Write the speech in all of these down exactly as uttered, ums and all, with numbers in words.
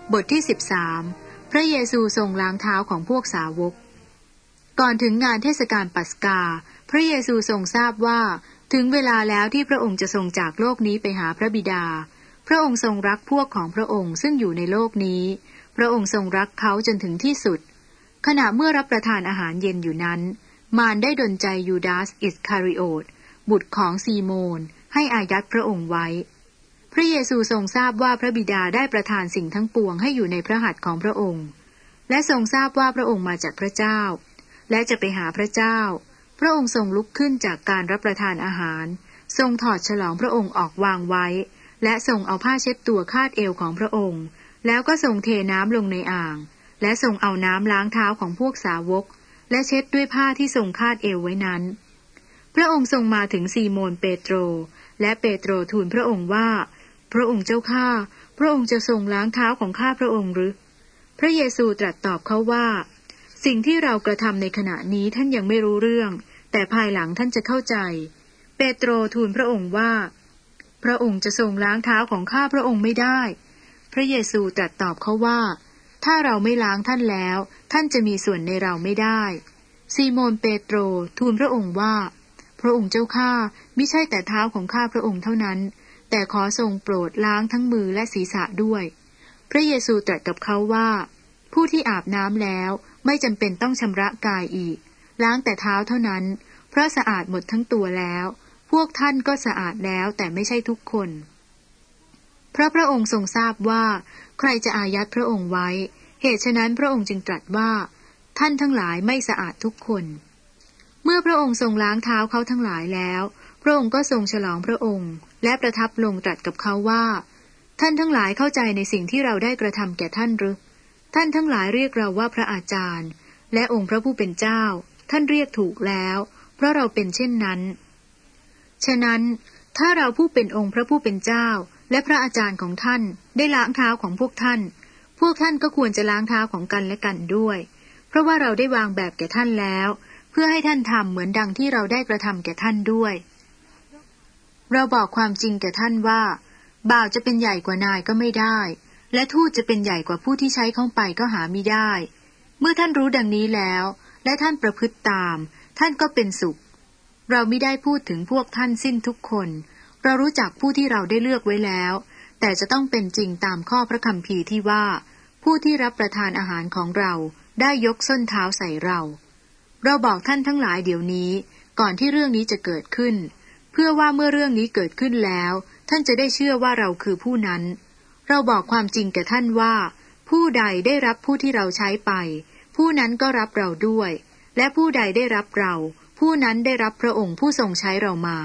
บทที่สิบสามพระเยซูทรงล้างเท้าของพวกสาวกก่อนถึงงานเทศกาลปัสกาพระเยซูทรงทราบว่าถึงเวลาแล้วที่พระองค์จะทรงจากโลกนี้ไปหาพระบิดาพระองค์ทรงรักพวกของพระองค์ซึ่งอยู่ในโลกนี้พระองค์ทรงรักเขาจนถึงที่สุดขณะเมื่อรับประทานอาหารเย็นอยู่นั้นมารได้ดลใจยูดาสอิสคาริโอตบุตรของซีโมนให้อายัดพระองค์ไว้พระเยซูทรงทราบว่าพระบิดาได้ประทานสิ่งทั้งปวงให้อยู่ในพระหัตถ์ของพระองค์และทรงทราบว่าพระองค์มาจากพระเจ้าและจะไปหาพระเจ้าพระองค์ทรงลุกขึ้นจากการรับประทานอาหารทรงถอดฉลองพระองค์ออกวางไว้และทรงเอาผ้าเช็ดตัวคาดเอวของพระองค์แล้วก็ทรงเทน้ำลงในอ่างและทรงเอาน้ำล้างเท้าของพวกสาวกและเช็ดด้วยผ้าที่ทรงคาดเอวไว้นั้นพระองค์ทรงมาถึงซีโมนเปโตรและเปโตรทูลพระองค์ว่าพระองค์เจ้าข้าพระองค์จะทรงล้างเท้าของข้าพระองค์หรือพระเยซูตรัสตอบเขาว่าสิ่งที่เรากระทำในขณะนี้ท่านยังไม่รู้เรื่องแต่ภายหลังท่านจะเข้าใจเปโตรทูลพระองค์ว่าพระองค์จะทรงล้างเท้าของข้าพระองค์ไม่ได้พระเยซูตรัสตอบเขาว่าถ้าเราไม่ล้างท่านแล้วท่านจะมีส่วนในเราไม่ได้ซีโมนเปโตรทูลพระองค์ว่าพระองค์เจ้าข้ามิใช่แต่เท้าของข้าพระองค์เท่านั้นแต่ขอทรงโปรดล้างทั้งมือและศีรษะด้วยพระเยซูตรัสกับเขาว่าผู้ที่อาบน้ำแล้วไม่จำเป็นต้องชำระกายอีกล้างแต่เท้าเท่านั้นเพราะสะอาดหมดทั้งตัวแล้วพวกท่านก็สะอาดแล้วแต่ไม่ใช่ทุกคนเพราะพระองค์ทรงทราบว่าใครจะอายัดพระองค์ไว้เหตุฉะนั้นพระองค์จึงตรัสว่าท่านทั้งหลายไม่สะอาดทุกคนเมื่อพระองค์ทรงล้างเท้าเขาทั้งหลายแล้วพระองค์ก็ทรงฉลองพระองค์และประทับลงตรัสกับเขาว่าท่านทั้งหลายเข้าใจในสิ่งที่เราได้กระทำแก่ท่านหรือท่านทั้งหลายเรียกเราว่าพระอาจารย์และองค์พระผู้เป็นเจ้าท่านเรียกถูกแล้วเพราะเราเป็นเช่นนั้นฉะนั้นถ้าเราผู้เป็นองค์พระผู้เป็นเจ้าและพระอาจารย์ของท่านได้ล้างเท้าของพวกท่านพวกท่านก็ควรจะล้างเท้าของกันและกันด้วยเพราะว่าเราได้วางแบบแก่ท่านแล้วเพื่อให้ท่านทำเหมือนดังที่เราได้กระทำแก่ท่านด้วยเราบอกความจริงแก่ท่านว่าบ่าวจะเป็นใหญ่กว่านายก็ไม่ได้และทูตจะเป็นใหญ่กว่าผู้ที่ใช้เข้าไปก็หามิได้เมื่อท่านรู้ดังนี้แล้วและท่านประพฤติตามท่านก็เป็นสุขเราไม่ได้พูดถึงพวกท่านสิ้นทุกคนเรารู้จักผู้ที่เราได้เลือกไว้แล้วแต่จะต้องเป็นจริงตามข้อพระคัมภีร์ที่ว่าผู้ที่รับประทานอาหารของเราได้ยกส้นเท้าใส่เราเราบอกท่านทั้งหลายเดี๋ยวนี้ก่อนที่เรื่องนี้จะเกิดขึ้นเพื่อว่าเมื่อเรื่องนี้เกิดขึ้นแล้วท่านจะได้เชื่อว่าเราคือผู้นั้นเราบอกความจริงแก่ท่านว่าผู้ใดได้รับผู้ที่เราใช้ไปผู้นั้นก็รับเราด้วยและผู้ใดได้รับเราผู้นั้นได้รับพระองค์ผู้ทรงใช้เรามา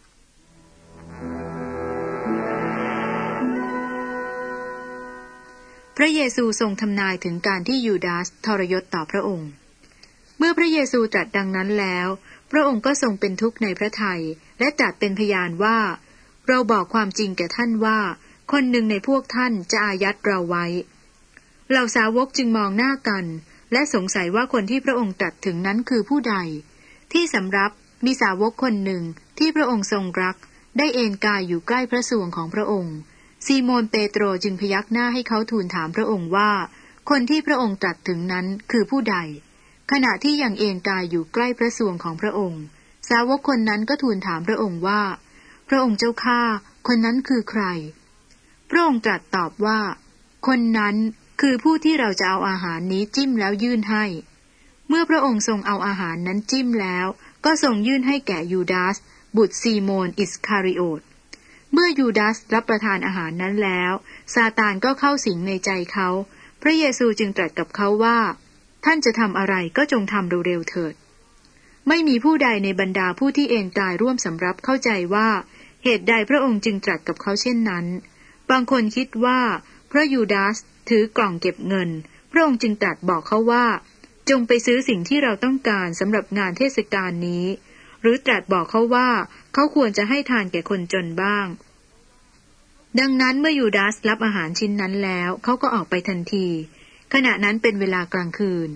พระเยซูทรงทำนายถึงการที่ยูดาสทรยศต่อพระองค์เมื่อพระเยซูตรัสดังนั้นแล้วพระองค์ก็ทรงเป็นทุกข์ในพระทัยและตรัสเป็นพยานว่าเราบอกความจริงแก่ท่านว่าคนหนึ่งในพวกท่านจะอายัดเราไว้เหล่าสาวกจึงมองหน้ากันและสงสัยว่าคนที่พระองค์ตรัสถึงนั้นคือผู้ใดที่สำรับมีสาวกคนหนึ่งที่พระองค์ทรงรักได้เอนกายอยู่ใกล้พระทรวงของพระองค์ซีโมนเปโตรจึงพยักหน้าให้เขาทูลถามพระองค์ว่าคนที่พระองค์ตรัสถึงนั้นคือผู้ใดขณะที่ยังเอนกายอยู่ใกล้พระทรวงของพระองค์สาวกคนนั้นก็ทูลถามพระองค์ว่าพระองค์เจ้าข้าคนนั้นคือใครพระองค์ตรัสตอบว่าคนนั้นคือผู้ที่เราจะเอาอาหารนี้จิ้มแล้วยื่นให้เมื่อพระองค์ทรงเอาอาหารนั้นจิ้มแล้วก็ทรงยื่นให้แก่ยูดาสบุตรซีโมนอิสคาริโอตเมื่อยูดาสรับประทานอาหารนั้นแล้วซาตานก็เข้าสิงในใจเขาพระเยซูจึงตรัสกับเขาว่าท่านจะทำอะไรก็จงทำเร็วๆเถิดไม่มีผู้ใดในบรรดาผู้ที่เอนกายร่วมสำรับเข้าใจว่าเหตุใดพระองค์จึงตรัสกับเขาเช่นนั้นบางคนคิดว่าเพราะยูดาสถือกล่องเก็บเงินพระองค์จึงตรัสบอกเขาว่าจงไปซื้อสิ่งที่เราต้องการสำหรับงานเทศกาลนี้หรือตรัสบอกเขาว่าเขาควรจะให้ทานแก่คนจนบ้างดังนั้นเมื่อยูดาสรับอาหารชิ้นนั้นแล้วเขาก็ออกไปทันทีขณะนั้นเป็นเวลากลางคืน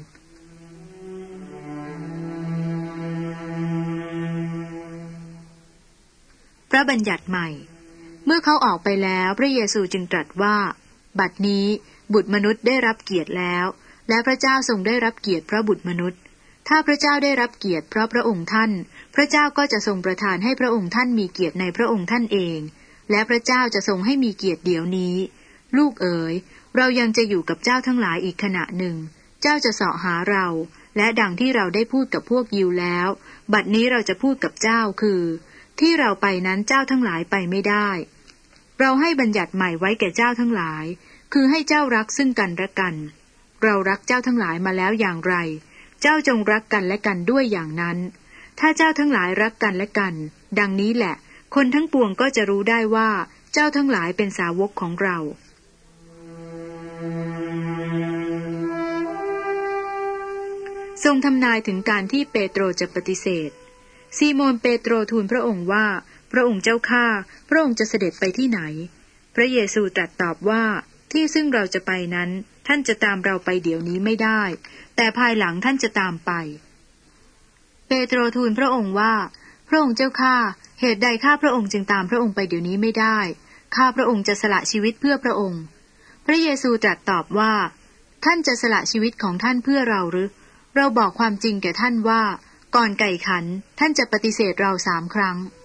พระบัญญัติใหม่เมื่อเขาออกไปแล้วพระเยซูจึงตรัสว่าบัดนี้บุตรมนุษย์ได้รับเกียรติแล้วและพระเจ้าทรงได้รับเกียรติเพราะบุตรมนุษย์ถ้าพระเจ้าได้รับเกียรติเพราะพระองค์ท่านพระเจ้าก็จะทรงประทานให้พระองค์ท่านมีเกียรติในพระองค์ท่านเองและพระเจ้าจะทรงให้มีเกียรติเดี๋ยวนี้ลูกเอ๋ยเรายังจะอยู่กับเจ้าทั้งหลายอีกขณะหนึ่งเจ้าจะเสาะหาเราและดังที่เราได้พูดกับพวกยิวแล้วบัดนี้เราจะพูดกับเจ้าคือที่เราไปนั้นเจ้าทั้งหลายไปไม่ได้เราให้บัญญัติใหม่ไว้แก่เจ้าทั้งหลายคือให้เจ้ารักซึ่งกันและกันเรารักเจ้าทั้งหลายมาแล้วอย่างไรเจ้าจงรักกันและกันด้วยอย่างนั้นถ้าเจ้าทั้งหลายรักกันและกันดังนี้แหละคนทั้งปวงก็จะรู้ได้ว่าเจ้าทั้งหลายเป็นสาวกของเราทรงทำนายถึงการที่เปโตรจะปฏิเสธซีโมนเปโตรทูลพระองค์ว่าพระองค์เจ้าข้าพระองค์จะเสด็จไปที่ไหนพระเยซูตรัสตอบว่าที่ซึ่งเราจะไปนั้นท่านจะตามเราไปเดี๋ยวนี้ไม่ได้แต่ภายหลังท่านจะตามไปเปโตรทูลพระองค์ว่าพระองค์เจ้าข้าเหตุใดข้าพระองค์จึงตามพระองค์ไปเดี๋ยวนี้ไม่ได้ข้าพระองค์จะสละชีวิตเพื่อพระองค์พระเยซูตรัสตอบว่าท่านจะสละชีวิตของท่านเพื่อเราหรือเราบอกความจริงแก่ท่านว่าก่อนไก่ขันท่านจะปฏิเสธเราสามครั้ง